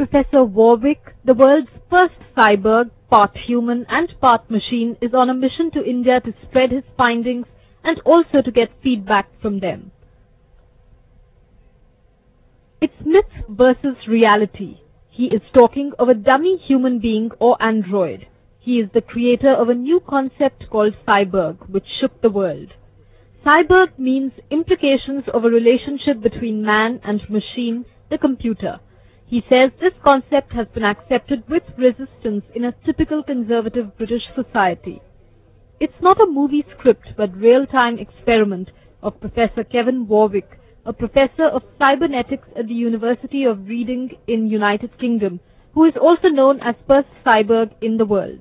Professor Warwick, the world's first cyborg, part human and part machine, is on a mission to India to spread his findings and also to get feedback from them. It's myth versus reality. He is talking of a dummy human being or android. He is the creator of a new concept called cyborg, which shook the world. Cyborg means implications of a relationship between man and machine, the computer. He says this concept has been accepted with resistance in a typical conservative British society. It's not a movie script but real-time experiment of Professor Kevin Warwick, a professor of cybernetics at the University of Reading in United Kingdom, who is also known as first cyborg in the world.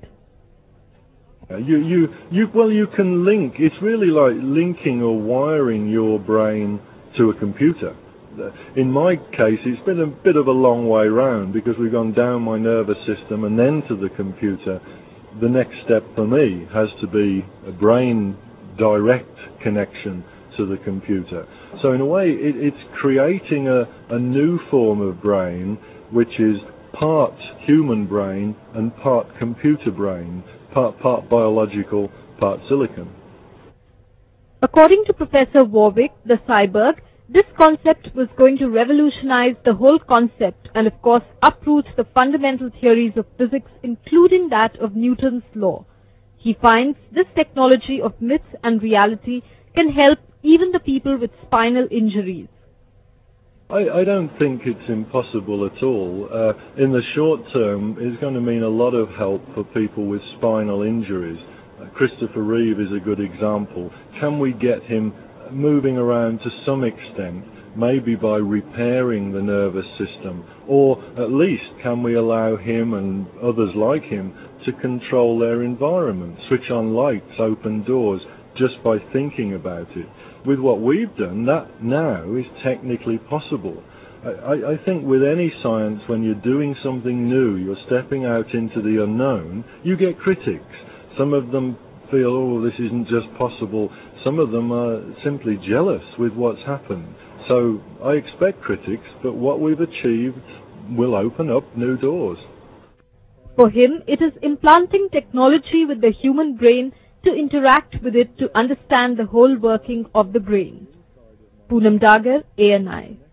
You can link. It's really like linking or wiring your brain to a computer. In my case, it's been a bit of a long way round because we've gone down my nervous system and then to the computer. The next step for me has to be a brain direct connection to the computer. So in a way, it's creating a new form of brain, which is part human brain and part computer brain, part biological, part silicon. According to Professor Warwick, the cyborg, this concept was going to revolutionize the whole concept and of course uproot the fundamental theories of physics, including that of Newton's law. He finds this technology of myth and reality can help even the people with spinal injuries. I don't think it's impossible at all. In the short term, it's going to mean a lot of help for people with spinal injuries. Christopher Reeve is a good example. Can we get him moving around to some extent, maybe by repairing the nervous system, or at least can we allow him and others like him to control their environment, switch on lights, open doors, just by thinking about it. With what we've done, that now is technically possible. I think with any science, when you're doing something new, you're stepping out into the unknown, you get critics. Some of them feel, oh, this isn't just possible. Some of them are simply jealous with what's happened. So I expect critics, but what we've achieved will open up new doors. For him, it is implanting technology with the human brain to interact with it to understand the whole working of the brain. Poonam Dagar, ANI.